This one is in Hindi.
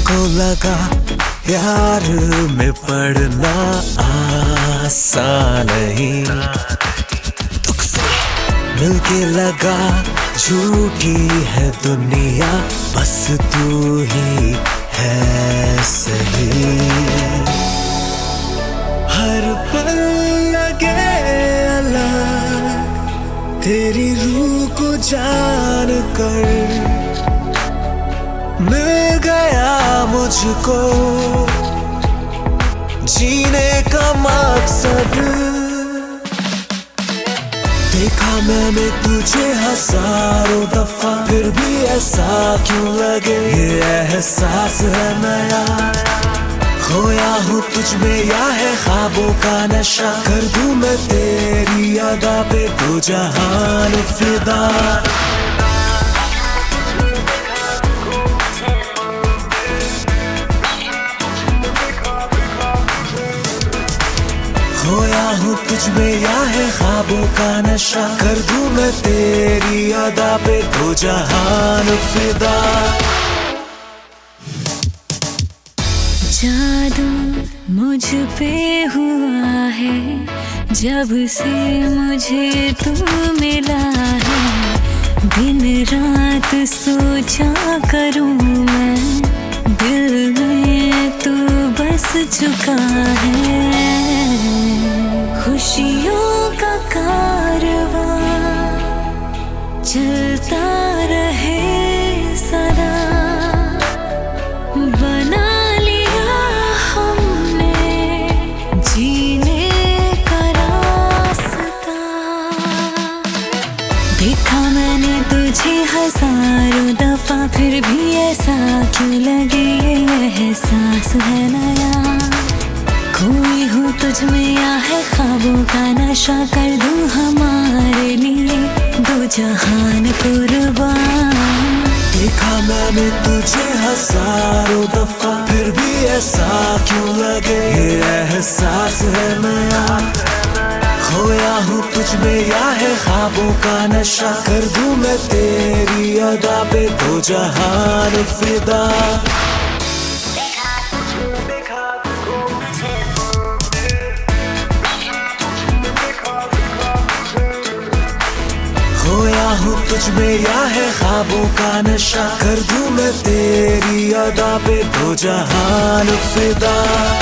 को लगा प्यार में पड़ना आसान नहीं, तुझसे मिलके लगा झूठी है दुनिया, बस तू ही है सही। हर पल लगे अलग तेरी रूह को जान कर, मिल गया मुझको जीने का मकसद। देखा मैंने तुझे हजारों दफा, फिर भी ऐसा क्यों लगे ये एहसास है नया। खोया हूँ तुझ में या है ख्वाबों का नशा, कर दूं मैं तेरी अदा पे दो जहान फिदा। खोया हूँ तुझ में या है ख्वाबों का नशा, कर दूं मैं तेरी अदा पे दो जहान फिदा। जादू मुझ पे हुआ है जब से मुझे तू मिला है, दिन रात सोचा करूं मैं, दिल में तू बस चुका है। खुशियों का कारवां चलता रहे सदा, बना लिया हमने जीने का रास्ता। देखा मैंने तुझे हजारों दफा, फिर भी ऐसा क्यों लगे ये एहसास है नया। खोई हूँ तुझ में या है ख्वाबों का नशा, कर दूं हमारे लिए दो जहान कुर्बान। देखा मैंने तुझे हजारों दफा, फिर भी ऐसा क्यों लगे ये एहसास है नया। खोया हूँ तुझ में या है ख्वाबों का नशा, कर दूं मैं तेरी अदा पे दो जहान फिदा। खोया हूँ तुझ में या है ख्वाबों का नशा, कर दूं मैं तेरी अदा पे दो जहान फिदा।